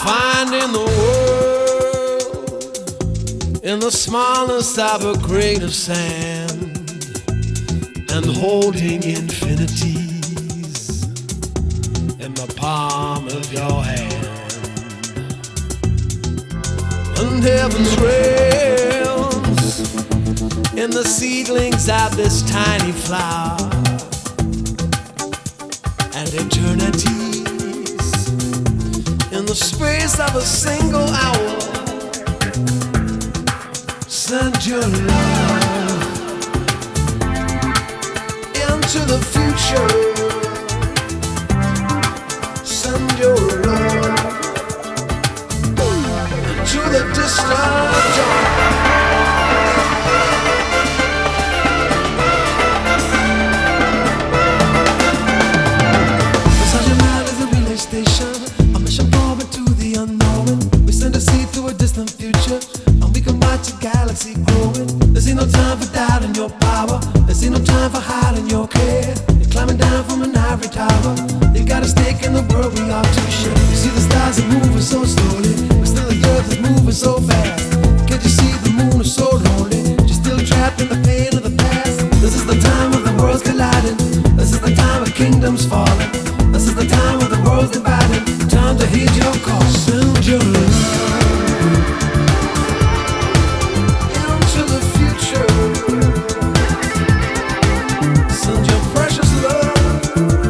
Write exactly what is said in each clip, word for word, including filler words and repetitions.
finding the world in the smallest of a grain of sand and holding infinities in the palm of your hand. And heaven's rails in the seedlings of this tiny flower, and eternities in the space of a single hour. Send your love into the future. Send your love into the distant dawn. Galaxy growing. There's ain't no time for doubting your power. There's ain't no time for hiding your care. You're climbing down from an ivory tower. You got a stake in the world we are to share. You see the stars are moving so slowly, but still the earth is moving so fast. Can't you see the moon is so lonely? You're still trapped in the pain of the past. This is the time of the worlds colliding. This is the time of kingdoms falling. This is the time of the worlds dividing. Time to heed your call. Send your love to the future. Send your precious love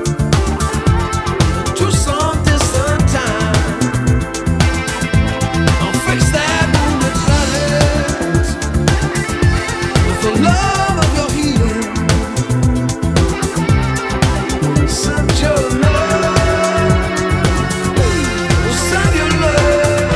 to some distant time. I'll fix that wounded planet with the love of your healing. Send your love. Send your love.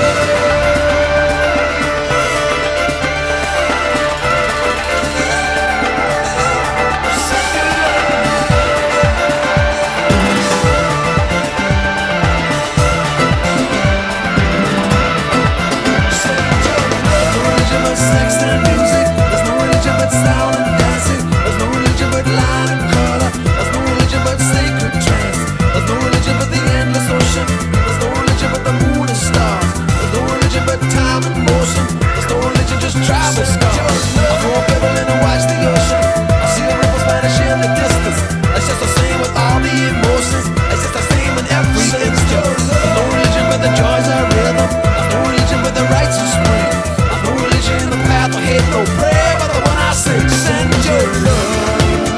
Sex and music, there's no religion but sound and dancing. There's no religion but line and color. There's no religion but sacred trance. There's no religion but the endless ocean. There's no religion but the moon and stars. There's no religion but time and motion. There's no religion, just tribal scars. I throw a pebble in and watch the ocean. I see the ripples vanish in the distance. It's just the same with all the emotions. It's just the same in every instant. There's no religion but the joys of rhythm. There's no religion but the rites of spring. In the path of hate, no prayer, but the one I say, send your love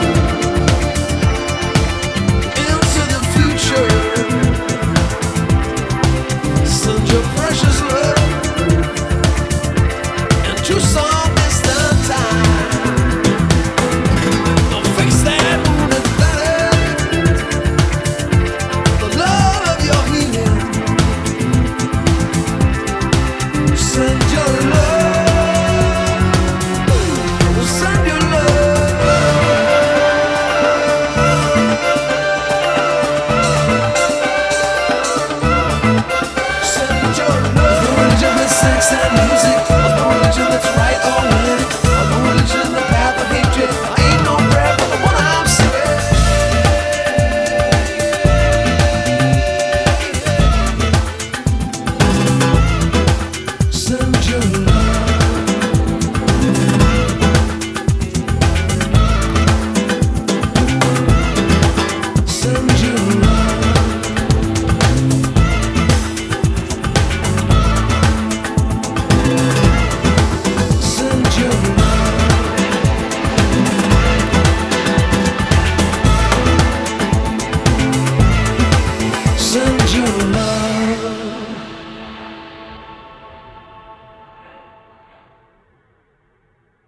into the future. Send your precious love into some distant time. I'll fix that wounded planet, the love of your healing. Send your love. Sex and music, there's no religion that's right.